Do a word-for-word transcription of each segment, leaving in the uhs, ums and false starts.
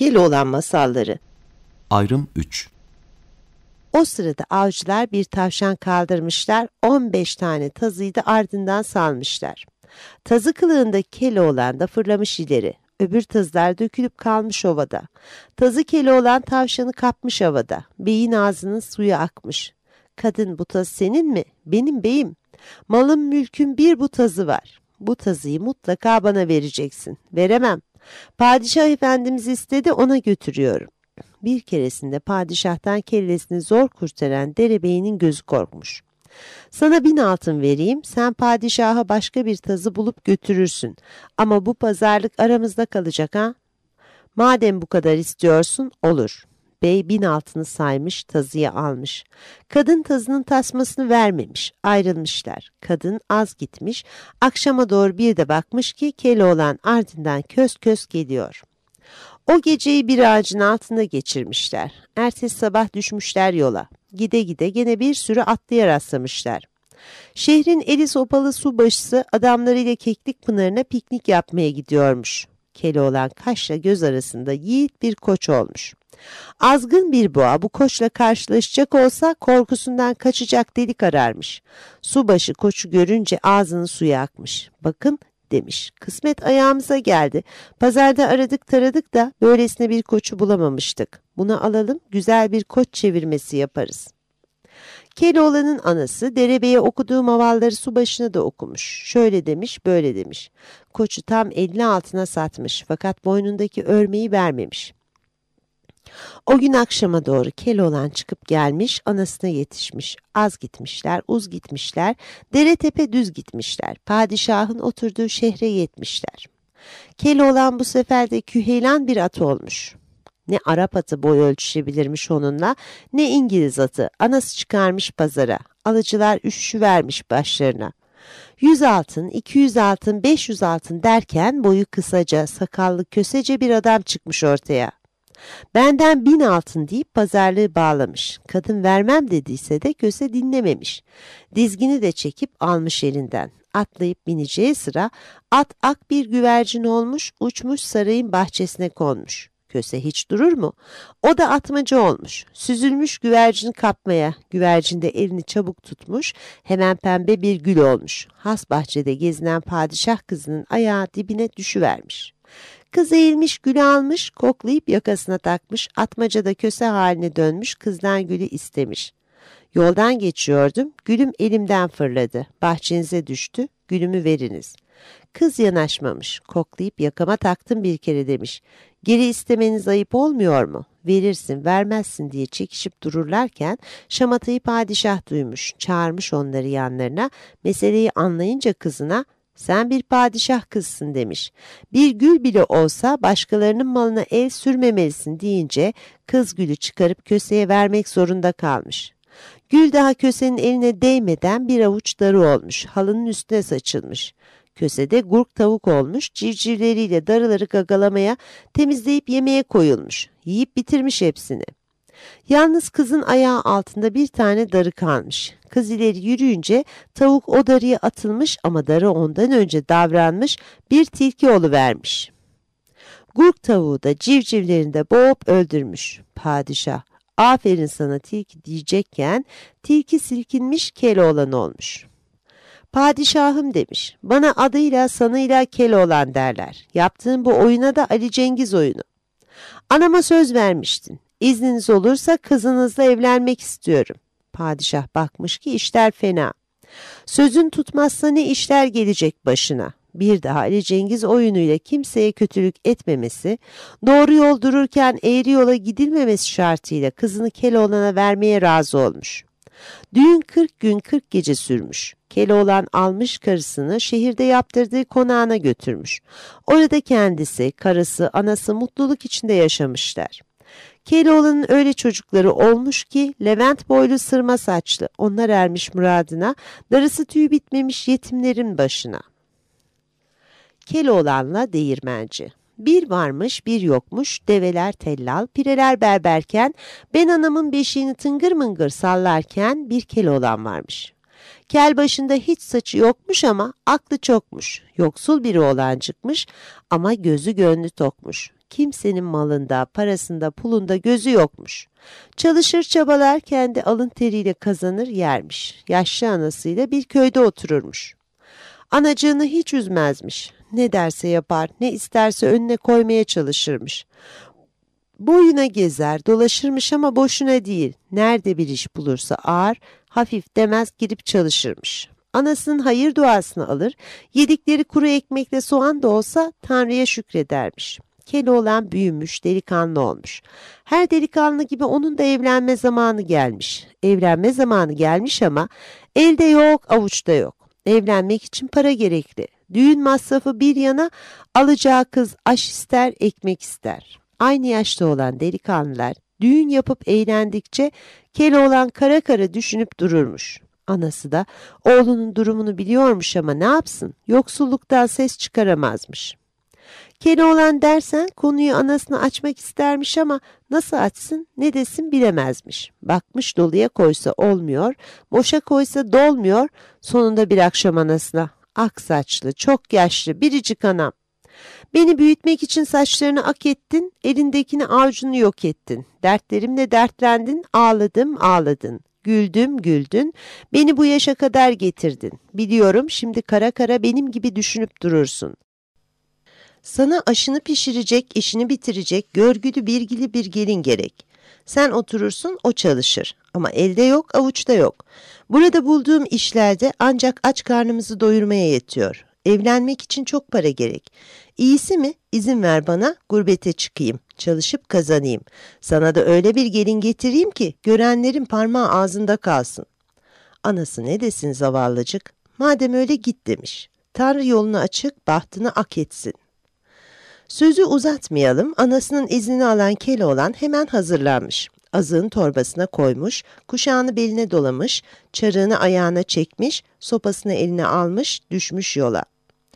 Keloğlan masalları. Ayrım üç. O sırada avcılar bir tavşan kaldırmışlar, on beş tane tazıyı da ardından salmışlar. Tazı kılığında Keloğlan da fırlamış ileri. Öbür tazılar dökülüp kalmış ovada. Tazı Keloğlan tavşanı kapmış havada. Beyin ağzının suyu akmış. Kadın, bu taz senin mi? Benim beyim. Malım mülküm bir bu tazı var. Bu tazıyı mutlaka bana vereceksin. Veremem. Padişah efendimiz istedi, ona götürüyorum. Bir keresinde padişahtan kellesini zor kurtaran derebeyinin gözü korkmuş. Sana bin altın vereyim, sen padişaha başka bir tazı bulup götürürsün. Ama bu pazarlık aramızda kalacak ha? Madem bu kadar istiyorsun, olur. Bey bin altını saymış, tazıya almış. Kadın tazının tasmasını vermemiş, ayrılmışlar. Kadın az gitmiş, akşama doğru bir de bakmış ki Keloğlan ardından kös kös geliyor. O geceyi bir ağacın altında geçirmişler. Ertesi sabah düşmüşler yola. Gide gide gene bir sürü atlıya rastlamışlar. Şehrin eli sopalı subaşısı adamlarıyla Keklik Pınarı'na piknik yapmaya gidiyormuş. Keloğlan Kaş'la göz arasında yiğit bir koç olmuş. Azgın bir boğa bu koçla karşılaşacak olsa korkusundan kaçacak delik ararmış. Subaşı koçu görünce ağzının suyu akmış. Bakın demiş, kısmet ayağımıza geldi. Pazarda aradık taradık da böylesine bir koçu bulamamıştık. Bunu alalım, güzel bir koç çevirmesi yaparız. Keloğlan'ın anası derebeye okuduğu mavalları subaşına da okumuş. Şöyle demiş, böyle demiş. Koçu tam elli altına satmış fakat boynundaki örmeyi vermemiş. O gün akşama doğru Keloğlan çıkıp gelmiş, anasına yetişmiş. Az gitmişler, uz gitmişler, dere tepe düz gitmişler. Padişahın oturduğu şehre yetmişler. Keloğlan bu sefer de küheylan bir at olmuş. Ne Arap atı boy ölçüşebilirmiş onunla, ne İngiliz atı. Anası çıkarmış pazara. Alıcılar üşüşüvermiş başlarına. Yüz altın, iki yüz altın, beş yüz altın derken boyu kısaca, sakallı, kösece bir adam çıkmış ortaya. Benden bin altın deyip pazarlığı bağlamış. Kadın vermem dediyse de köse dinlememiş. Dizgini de çekip almış elinden. Atlayıp bineceği sıra at ak bir güvercin olmuş, uçmuş sarayın bahçesine konmuş. Köse hiç durur mu? O da atmaca olmuş. Süzülmüş güvercini kapmaya. Güvercin de elini çabuk tutmuş. Hemen pembe bir gül olmuş. Has bahçede gezinen padişah kızının ayağı dibine düşüvermiş. Kız eğilmiş, gülü almış, koklayıp yakasına takmış, atmacada köse haline dönmüş, kızdan gülü istemiş. Yoldan geçiyordum, gülüm elimden fırladı, bahçenize düştü, gülümü veriniz. Kız yanaşmamış, koklayıp yakama taktım bir kere demiş. Geri istemeniz ayıp olmuyor mu? Verirsin, vermezsin diye çekişip dururlarken şamatayı padişah duymuş, çağırmış onları yanlarına, meseleyi anlayınca kızına, sen bir padişah kızsın demiş. Bir gül bile olsa başkalarının malına el sürmemelisin deyince kız gülü çıkarıp köseye vermek zorunda kalmış. Gül daha kösenin eline değmeden bir avuç darı olmuş, halının üstüne saçılmış. Kösede gurk tavuk olmuş, civcivleriyle darıları gagalamaya, temizleyip yemeye koyulmuş. Yiyip bitirmiş hepsini. Yalnız kızın ayağı altında bir tane darı kalmış. Kız ileri yürüyünce tavuk o darıya atılmış ama darı ondan önce davranmış, bir tilki oluvermiş. Gurk tavuğu da civcivlerini de boğup öldürmüş. Padişah, aferin sana tilki diyecekken tilki silkinmiş, Keloğlan olmuş. Padişahım demiş, bana adıyla sanıyla Keloğlan derler. Yaptığın bu oyuna da Ali Cengiz oyunu. Anama söz vermiştin. İzniniz olursa kızınızla evlenmek istiyorum. Padişah bakmış ki işler fena. Sözün tutmazsa ne işler gelecek başına. Bir daha Ali Cengiz oyunuyla kimseye kötülük etmemesi, doğru yol dururken eğri yola gidilmemesi şartıyla kızını Keloğlan'a vermeye razı olmuş. Düğün kırk gün kırk gece sürmüş. Keloğlan almış karısını şehirde yaptırdığı konağına götürmüş. Orada kendisi, karısı, anası mutluluk içinde yaşamışlar. Keloğlan'ın öyle çocukları olmuş ki Levent boylu sırma saçlı, onlar ermiş muradına, darısı tüyü bitmemiş yetimlerin başına. Keloğlan'la değirmenci. Bir varmış bir yokmuş, develer tellal, pireler berberken, ben anamın beşiğini tıngır mıngır sallarken bir Keloğlan varmış. Kel başında hiç saçı yokmuş ama aklı çokmuş. Yoksul biri olan çıkmış ama gözü gönlü tokmuş. kimsenin malında, parasında, pulunda gözü yokmuş. Çalışır çabalar kendi alın teriyle kazanır yermiş. Yaşlı anasıyla bir köyde otururmuş. Anacığını hiç üzmezmiş. Ne derse yapar, ne isterse önüne koymaya çalışırmış. Boyuna gezer, dolaşırmış ama boşuna değil. Nerede bir iş bulursa ağır, hafif demez girip çalışırmış. Anasının hayır duasını alır, yedikleri kuru ekmekle soğan da olsa Tanrı'ya şükredermiş. Keloğlan büyümüş, delikanlı olmuş. Her delikanlı gibi onun da evlenme zamanı gelmiş. Evlenme zamanı gelmiş ama elde yok, avuçta yok. Evlenmek için para gerekli. Düğün masrafı bir yana, alacağı kız aş ister, ekmek ister. Aynı yaşta olan delikanlılar düğün yapıp eğlendikçe Keloğlan kara kara düşünüp dururmuş. Anası da oğlunun durumunu biliyormuş ama ne yapsın? Yoksulluktan ses çıkaramazmış. Keloğlan dersen konuyu anasına açmak istermiş ama nasıl açsın ne desin bilemezmiş. Bakmış doluya koysa olmuyor, boşa koysa dolmuyor. Sonunda bir akşam anasına, ak saçlı, çok yaşlı, biricik anam. Beni büyütmek için saçlarını ak ettin, elindekini avucunu yok ettin. Dertlerimle dertlendin, ağladım ağladın. Güldüm güldün, beni bu yaşa kadar getirdin. Biliyorum şimdi kara kara benim gibi düşünüp durursun. Sana aşını pişirecek, işini bitirecek, görgülü bilgili bir gelin gerek. Sen oturursun, o çalışır. Ama elde yok, avuçta yok. Burada bulduğum işlerde ancak aç karnımızı doyurmaya yetiyor. Evlenmek için çok para gerek. İyisi mi? İzin ver bana, gurbete çıkayım, çalışıp kazanayım. Sana da öyle bir gelin getireyim ki görenlerin parmağı ağzında kalsın. Anası ne desin zavallıcık? Madem öyle git demiş. Tanrı yolunu açık, bahtını ak etsin. Sözü uzatmayalım, anasının iznini alan Keloğlan hemen hazırlanmış. Azığın torbasına koymuş, kuşağını beline dolamış, çarığını ayağına çekmiş, sopasını eline almış, düşmüş yola.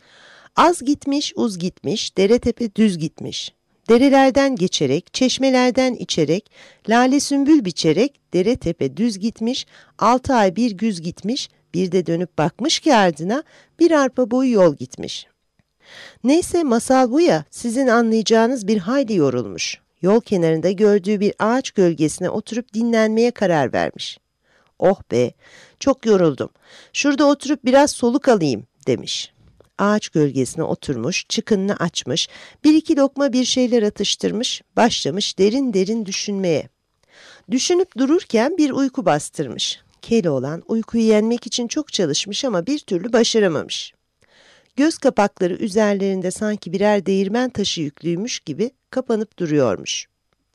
Az gitmiş, uz gitmiş, dere tepe düz gitmiş. Derelerden geçerek, çeşmelerden içerek, lale sümbül biçerek, dere tepe düz gitmiş, altı ay bir güz gitmiş, bir de dönüp bakmış ki ardına bir arpa boyu yol gitmiş. Neyse masal bu ya, sizin anlayacağınız bir hayli yorulmuş. Yol kenarında gördüğü bir ağaç gölgesine oturup dinlenmeye karar vermiş. Oh be, çok yoruldum. Şurada oturup biraz soluk alayım demiş. Ağaç gölgesine oturmuş, çıkınını açmış, bir iki lokma bir şeyler atıştırmış, başlamış derin derin düşünmeye. Düşünüp dururken bir uyku bastırmış. Keloğlan uykuyu yenmek için çok çalışmış ama bir türlü başaramamış. Göz kapakları üzerlerinde sanki birer değirmen taşı yüklüymüş gibi kapanıp duruyormuş.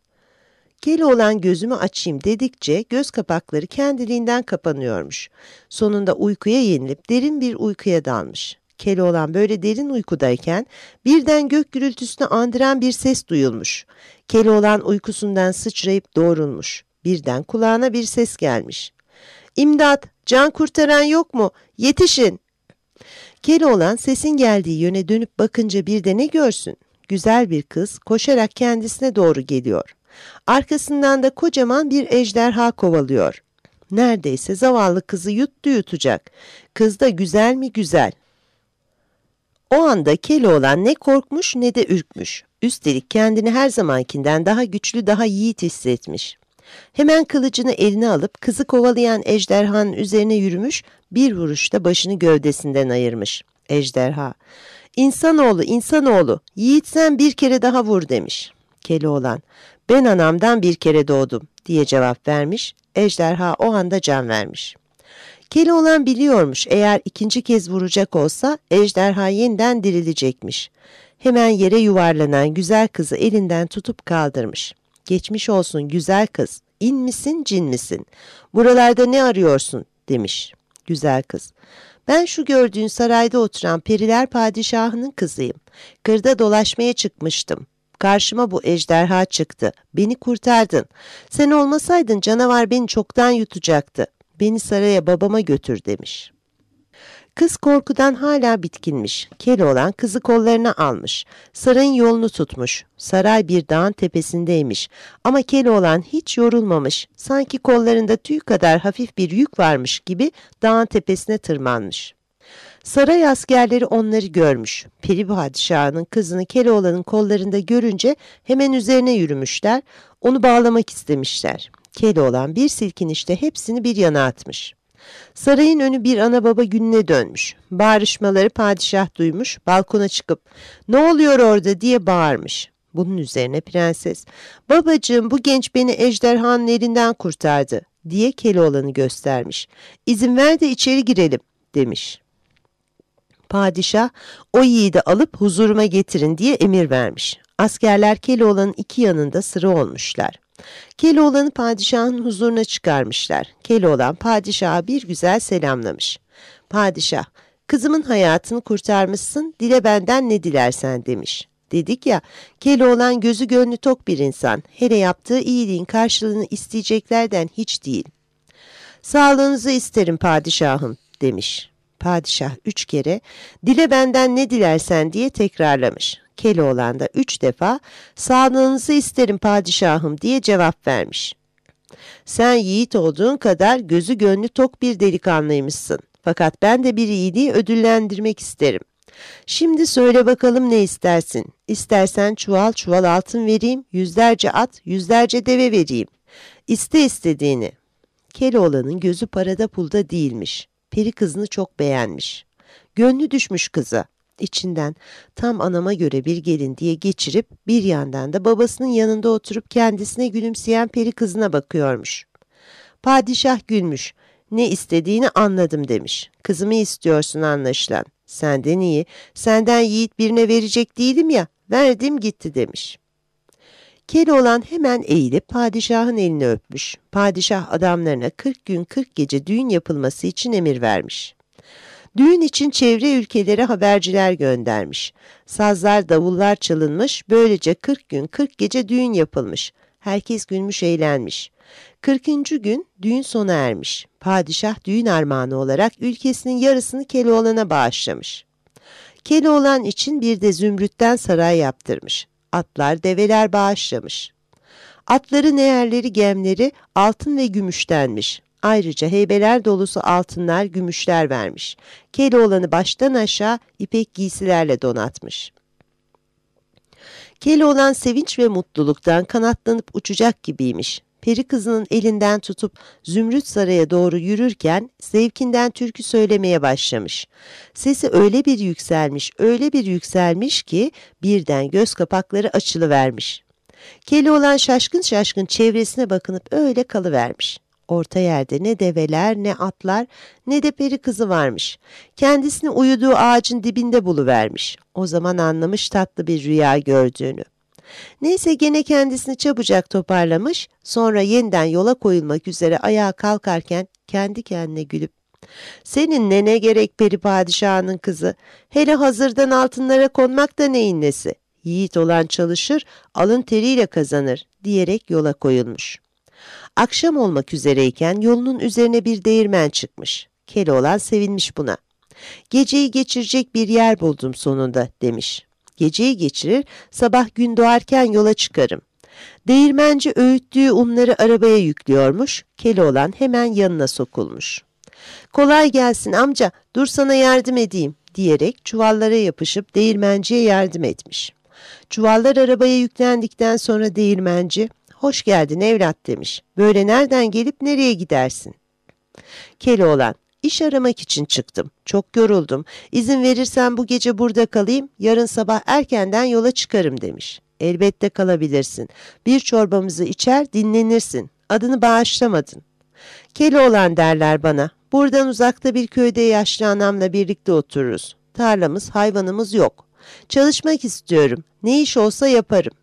Keloğlan gözümü açayım dedikçe göz kapakları kendiliğinden kapanıyormuş. Sonunda uykuya yenilip derin bir uykuya dalmış. Keloğlan böyle derin uykudayken birden gök gürültüsünü andıran bir ses duyulmuş. Keloğlan uykusundan sıçrayıp doğrulmuş. Birden kulağına bir ses gelmiş. İmdat, can kurtaran yok mu? Yetişin! Keloğlan sesin geldiği yöne dönüp bakınca bir de ne görsün? Güzel bir kız koşarak kendisine doğru geliyor. Arkasından da kocaman bir ejderha kovalıyor. Neredeyse zavallı kızı yuttu yutacak. Kız da güzel mi güzel. O anda Keloğlan ne korkmuş ne de ürkmüş. Üstelik kendini her zamankinden daha güçlü, daha yiğit hissetmiş. Hemen kılıcını eline alıp kızı kovalayan ejderhanın üzerine yürümüş, bir vuruşta başını gövdesinden ayırmış. Ejderha, "İnsanoğlu, insanoğlu, yiğit sen bir kere daha vur" demiş. Keloğlan, "Ben anamdan bir kere doğdum" diye cevap vermiş. Ejderha o anda can vermiş. Keloğlan biliyormuş, eğer ikinci kez vuracak olsa ejderha yeniden dirilecekmiş. Hemen yere yuvarlanan güzel kızı elinden tutup kaldırmış. "Geçmiş olsun güzel kız, in misin cin misin? Buralarda ne arıyorsun?" demiş. Güzel kız, "Ben şu gördüğün sarayda oturan periler padişahının kızıyım. Kırda dolaşmaya çıkmıştım. Karşıma bu ejderha çıktı. Beni kurtardın. Sen olmasaydın canavar beni çoktan yutacaktı. Beni saraya babama götür" demiş. Kız korkudan hala bitkinmiş. Keloğlan kızı kollarına almış. Sarayın yolunu tutmuş. Saray bir dağın tepesindeymiş. Ama Keloğlan hiç yorulmamış. Sanki kollarında tüy kadar hafif bir yük varmış gibi dağın tepesine tırmanmış. Saray askerleri onları görmüş. Peri padişahının kızını Keloğlan'ın kollarında görünce hemen üzerine yürümüşler, onu bağlamak istemişler. Keloğlan bir silkinişte hepsini bir yana atmış. Sarayın önü bir ana baba gününe dönmüş. Bağırışmaları padişah duymuş, balkona çıkıp "Ne oluyor orada?" diye bağırmış. Bunun üzerine prenses, "Babacığım, bu genç beni ejderhanın elinden kurtardı," diye Keloğlan'ı göstermiş. "İzin ver de içeri girelim," demiş. Padişah, "O yiğidi alıp huzuruma getirin," diye emir vermiş. Askerler Keloğlan'ın iki yanında sıra olmuşlar. Keloğlan'ı padişahın huzuruna çıkarmışlar. Keloğlan padişaha bir güzel selamlamış. Padişah, "Kızımın hayatını kurtarmışsın, dile benden ne dilersen," demiş. Dedik ya, Keloğlan gözü gönlü tok bir insan, hele yaptığı iyiliğin karşılığını isteyeceklerden hiç değil. "Sağlığınızı isterim padişahım," demiş. Padişah üç kere "Dile benden ne dilersen," diye tekrarlamış. Keloğlan da üç defa "Sağlığınızı isterim padişahım," diye cevap vermiş. "Sen yiğit olduğun kadar gözü gönlü tok bir delikanlıymışsın. Fakat ben de bir iyiliği ödüllendirmek isterim. Şimdi söyle bakalım ne istersin? İstersen çuval çuval altın vereyim, yüzlerce at, yüzlerce deve vereyim. İste istediğini." Keloğlan'ın gözü parada pulda değilmiş. Peri kızını çok beğenmiş. Gönlü düşmüş kıza. İçinden "Tam anama göre bir gelin," diye geçirip bir yandan da babasının yanında oturup kendisine gülümseyen peri kızına bakıyormuş. Padişah gülmüş. "Ne istediğini anladım," demiş. "Kızımı istiyorsun anlaşılan. Senden iyi, senden yiğit birine verecek değilim ya, verdim gitti," demiş. Keloğlan hemen eğilip padişahın elini öpmüş. Padişah adamlarına kırk gün kırk gece düğün yapılması için emir vermiş. Düğün için çevre ülkelere haberciler göndermiş. Sazlar, davullar çalınmış, böylece kırk gün kırk gece düğün yapılmış. Herkes gülmüş, eğlenmiş. kırkıncı gün düğün sona ermiş. Padişah düğün armağanı olarak ülkesinin yarısını Keloğlan'a bağışlamış. Keloğlan için bir de zümrütten saray yaptırmış. Atlar, develer bağışlamış. Atların eğerleri, gemleri altın ve gümüştenmiş. Ayrıca heybeler dolusu altınlar, gümüşler vermiş. Keloğlan'ı baştan aşağı ipek giysilerle donatmış. Keloğlan sevinç ve mutluluktan kanatlanıp uçacak gibiymiş. Peri kızının elinden tutup Zümrüt Saray'a doğru yürürken zevkinden türkü söylemeye başlamış. Sesi öyle bir yükselmiş, öyle bir yükselmiş ki birden göz kapakları açılıvermiş. Keloğlan şaşkın şaşkın çevresine bakınıp öyle kalıvermiş. Orta yerde ne develer, ne atlar, ne de peri kızı varmış. Kendisini uyuduğu ağacın dibinde buluvermiş. O zaman anlamış tatlı bir rüya gördüğünü. Neyse gene kendisini çabucak toparlamış, sonra yeniden yola koyulmak üzere ayağa kalkarken kendi kendine gülüp "Senin ne gerek peri padişahının kızı, hele hazırdan altınlara konmak da neyin nesi? Yiğit olan çalışır, alın teriyle kazanır," diyerek yola koyulmuş. Akşam olmak üzereyken yolunun üzerine bir değirmen çıkmış. Keloğlan sevinmiş buna. "Geceyi geçirecek bir yer buldum sonunda," demiş. "Geceyi geçirir, sabah gün doğarken yola çıkarım." Değirmenci öğüttüğü unları arabaya yüklüyormuş. Keloğlan hemen yanına sokulmuş. "Kolay gelsin amca, dur sana yardım edeyim," diyerek çuvallara yapışıp değirmenciye yardım etmiş. Çuvallar arabaya yüklendikten sonra değirmenci, "Hoş geldin evlat," demiş. "Böyle nereden gelip nereye gidersin?" Keloğlan, "İş aramak için çıktım. Çok yoruldum. İzin verirsen bu gece burada kalayım, yarın sabah erkenden yola çıkarım," demiş. "Elbette kalabilirsin. Bir çorbamızı içer dinlenirsin. Adını bağışlamadın." "Keloğlan derler bana. Buradan uzakta bir köyde yaşlı anamla birlikte otururuz. Tarlamız, hayvanımız yok. Çalışmak istiyorum. Ne iş olsa yaparım."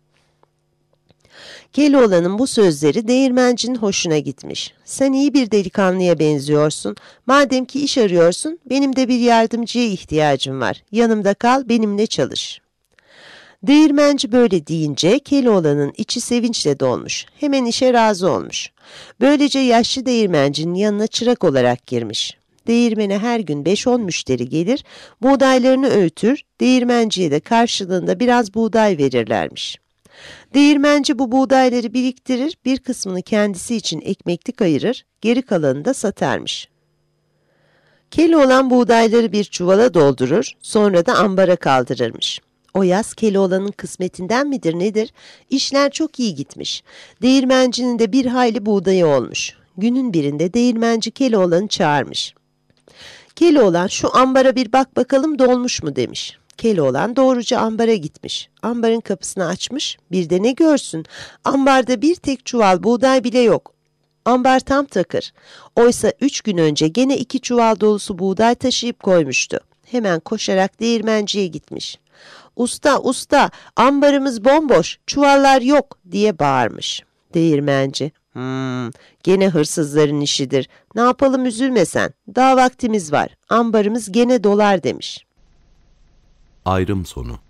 Keloğlan'ın bu sözleri değirmencinin hoşuna gitmiş. "Sen iyi bir delikanlıya benziyorsun. Madem ki iş arıyorsun, benim de bir yardımcıya ihtiyacım var. Yanımda kal, benimle çalış." Değirmenci böyle deyince Keloğlan'ın içi sevinçle dolmuş. Hemen işe razı olmuş. Böylece yaşlı değirmencinin yanına çırak olarak girmiş. Değirmene her gün beş on müşteri gelir, buğdaylarını öğütür, değirmenciye de karşılığında biraz buğday verirlermiş. Değirmenci bu buğdayları biriktirir, bir kısmını kendisi için ekmeklik ayırır, geri kalanını da satarmış. Keloğlan buğdayları bir çuvala doldurur, sonra da ambara kaldırırmış. O yaz Keloğlan'ın kısmetinden midir nedir? İşler çok iyi gitmiş. Değirmencinin de bir hayli buğdayı olmuş. Günün birinde değirmenci Keloğlan'ı çağırmış. Keloğlan şu ambara bir bak bakalım dolmuş mu demiş. Keloğlan doğruca ambara gitmiş. Ambarın kapısını açmış, bir de ne görsün? Ambarda bir tek çuval buğday bile yok. Ambar tam takır. Oysa üç gün önce gene iki çuval dolusu buğday taşıyıp koymuştu. Hemen koşarak değirmenciye gitmiş. Usta, usta, ambarımız bomboş, çuvallar yok diye bağırmış. Değirmenci, hmm, gene hırsızların işidir. Ne yapalım üzülme sen, daha vaktimiz var, ambarımız gene dolar demiş. Ayrım sonu.